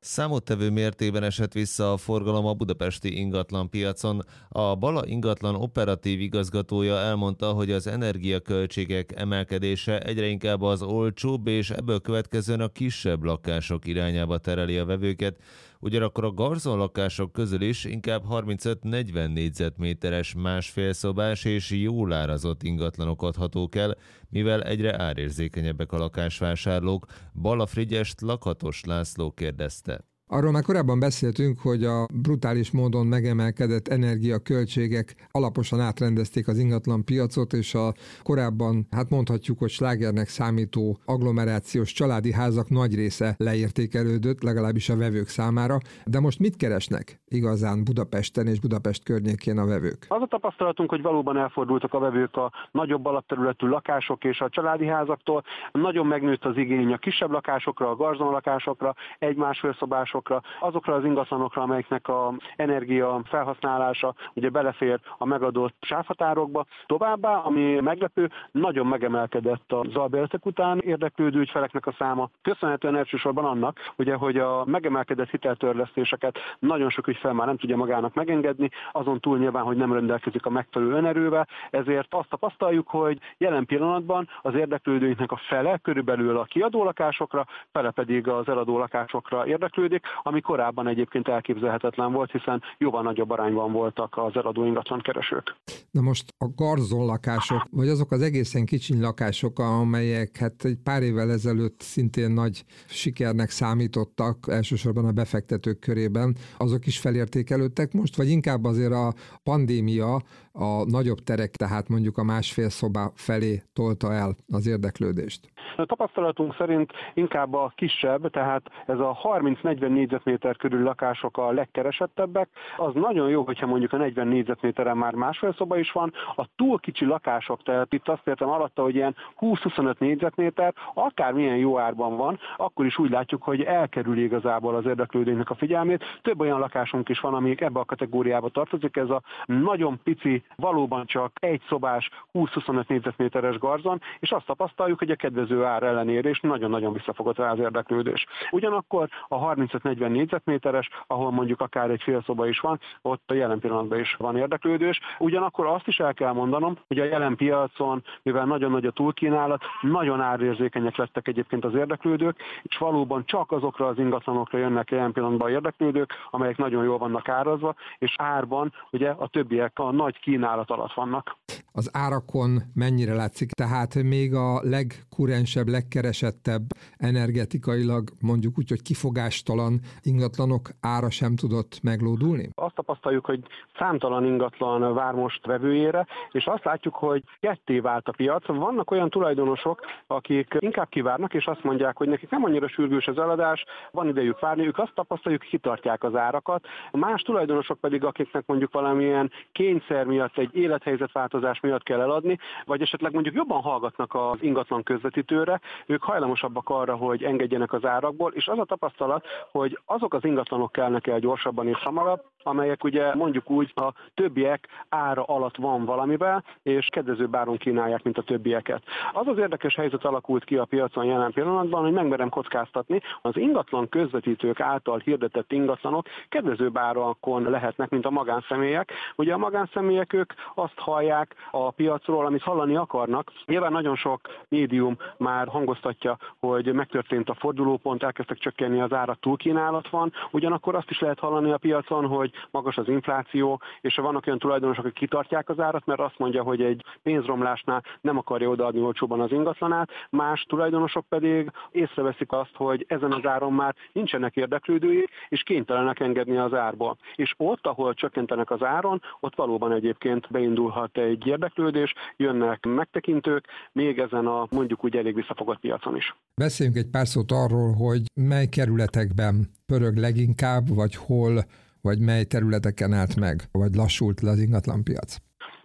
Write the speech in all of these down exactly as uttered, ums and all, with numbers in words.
Számottevő mértékben esett vissza a forgalom a budapesti ingatlanpiacon. A Bala ingatlan operatív igazgatója elmondta, hogy az energiaköltségek emelkedése egyre inkább az olcsóbb és ebből következően a kisebb lakások irányába tereli a vevőket. Ugyanakkor a garzonlakások közül is inkább harmincöt-negyven négyzetméteres másfélszobás és jól árazott ingatlanok adhatók el, mivel egyre árérzékenyebbek a lakásvásárlók. Balla Frigyest Lakatos László kérdezte. Arról már korábban beszéltünk, hogy a brutális módon megemelkedett energiaköltségek alaposan átrendezték az ingatlan piacot, és a korábban, hát mondhatjuk, hogy slágernek számító agglomerációs családi házak nagy része leértékelődött, legalábbis a vevők számára. De most mit keresnek igazán Budapesten és Budapest környékén a vevők? Az a tapasztalatunk, hogy valóban elfordultak a vevők a nagyobb alapterületű lakások és a családi házaktól. Nagyon megnőtt az igény a kisebb lakásokra, a garzonlakásokra, egy-másfél szobásokra, azokra az ingatlanokra, amelyeknek a energia felhasználása ugye belefér a megadott sávhatárokba. Továbbá, ami meglepő, nagyon megemelkedett az albérletek után érdeklődő ügyfeleknek a száma. Köszönhetően elsősorban annak, ugye, hogy a megemelkedett hiteltörlesztéseket nagyon sok ügyfel már nem tudja magának megengedni, azon túl nyilván, hogy nem rendelkezik a megfelelő önerővel, ezért azt tapasztaljuk, hogy jelen pillanatban az érdeklődőinknek a fele körülbelül a kiadó lakásokra, fele pedig az eladó lakásokra érdeklődik, ami korábban egyébként elképzelhetetlen volt, hiszen jóval nagyobb arányban voltak az eladó ingatlan keresők. Na most a garzonlakások, vagy azok az egészen kicsiny lakások, amelyek hát egy pár évvel ezelőtt szintén nagy sikernek számítottak, elsősorban a befektetők körében, azok is felértékelődtek most, vagy inkább azért a pandémia a nagyobb terek, tehát mondjuk a másfél szoba felé tolta el az érdeklődést? A tapasztalatunk szerint inkább a kisebb, tehát ez a harminc-negyven négyzetméter körül lakások a legkeresettebbek. Az nagyon jó, hogyha mondjuk a negyven négyzetméteren már másfél szoba is van. A túl kicsi lakások, tehát itt azt értem alatta, hogy ilyen húsz-huszonöt négyzetméter, akármilyen jó árban van, akkor is úgy látjuk, hogy elkerül igazából az érdeklődőnek a figyelmét. Több olyan lakásunk is van, amik ebbe a kategóriába tartozik. Ez a nagyon pici, valóban csak egy szobás, húsz-huszonöt négyzetméteres garzon, és azt tapasztaljuk, hogy a kedvező ár ellenére is nagyon-nagyon visszafogott rá az érdeklődés. Ugyanakkor a harmincöt-negyven négyzetméteres, ahol mondjuk akár egy fél szoba is van, ott a jelen pillanatban is van érdeklődés. Ugyanakkor azt is el kell mondanom, hogy a jelen piacon, mivel nagyon nagy a túlkínálat, nagyon árérzékenyek lettek egyébként az érdeklődők, és valóban csak azokra az ingatlanokra jönnek jelen pillanatban érdeklődők, amelyek nagyon jól vannak árazva, és árban ugye a többiek a nagy kínálat alatt vannak. Az árakon mennyire látszik? Tehát még a legkurensebb, legkeresettebb, energetikailag mondjuk úgy, hogy kifogástalan ingatlanok ára sem tudott meglódulni? Azt tapasztaljuk, hogy számtalan ingatlan vár most vevőjére, és azt látjuk, hogy ketté vált a piac. Vannak olyan tulajdonosok, akik inkább kivárnak, és azt mondják, hogy nekik nem annyira sürgős az eladás, van idejük várni, ők azt tapasztaljuk, hogy kitartják az árakat. Más tulajdonosok pedig, akiknek mondjuk valamilyen kényszer miatt, egy élethelyzetváltozás miatt kell eladni, vagy esetleg mondjuk jobban hallgatnak az ingatlan közvetítőre, ők hajlamosabbak arra, hogy engedjenek az árakból, és az a tapasztalat, hogy azok az ingatlanok kelnek el gyorsabban és hamarabb, amelyek ugye mondjuk úgy a többiek ára alatt van valamivel, és kedvezőbb áron kínálják, mint a többieket. Az az érdekes helyzet alakult ki a piacon jelen pillanatban, hogy megmerem kockáztatni, az ingatlan közvetítők által hirdetett ingatlanok kedvezőbb árakon lehetnek, mint a magánszemélyek. Ugye a magánszemélyek ők azt hallják a piacról, amit hallani akarnak. Nyilván nagyon sok médium már hangoztatja, hogy megtörtént a fordulópont, elkezdtek csökkenni az árak, túlkínálat van, ugyanakkor azt is lehet hallani a piacon, hogy magas az infláció, és vannak olyan tulajdonosok, akik kitartják az árat, mert azt mondja, hogy egy pénzromlásnál nem akarja odaadni olcsóban az ingatlanát, más tulajdonosok pedig észreveszik azt, hogy ezen az áron már nincsenek érdeklődői, és kénytelenek engedni az árból. És ott, ahol csökkentenek az áron, ott valóban egyébként beindulhat egy érdeklődés, jönnek megtekintők, még ezen a mondjuk úgy elég visszafogott piacon is. Beszéljünk egy pár szót arról, hogy mely kerületekben pörög leginkább, vagy hol, vagy mely területeken állt meg, vagy lassult le az ingatlanpiac.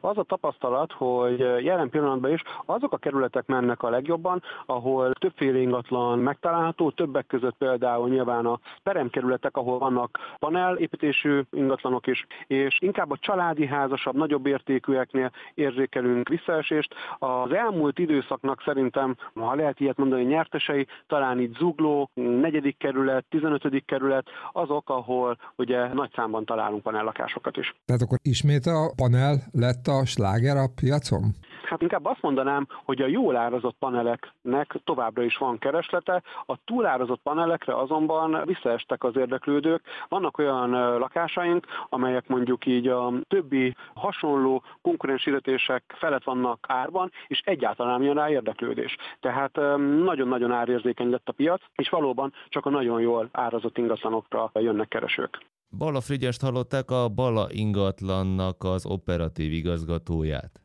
Az a tapasztalat, hogy jelen pillanatban is azok a kerületek mennek a legjobban, ahol többféle ingatlan megtalálható, többek között például nyilván a peremkerületek, ahol vannak panelépítésű ingatlanok is, és inkább a családi házasabb, nagyobb értékűeknél érzékelünk visszaesést. Az elmúlt időszaknak szerintem, ha lehet ilyet mondani, nyertesei, talán itt Zugló, negyedik kerület, tizenötödik kerület, azok, ahol ugye nagy számban találunk panellakásokat is. Tehát akkor ismét a panel lett a sláger a piacon? Hát inkább azt mondanám, hogy a jól árazott paneleknek továbbra is van kereslete, a túlárazott panelekre azonban visszaestek az érdeklődők. Vannak olyan lakásaink, amelyek mondjuk így a többi hasonló konkurens hirdetések felett vannak árban, és egyáltalán nem jön rá érdeklődés. Tehát nagyon-nagyon árérzékeny lett a piac, és valóban csak a nagyon jól árazott ingatlanokra jönnek keresők. Balla Frigyest hallották, a Balla ingatlannak az operatív igazgatóját.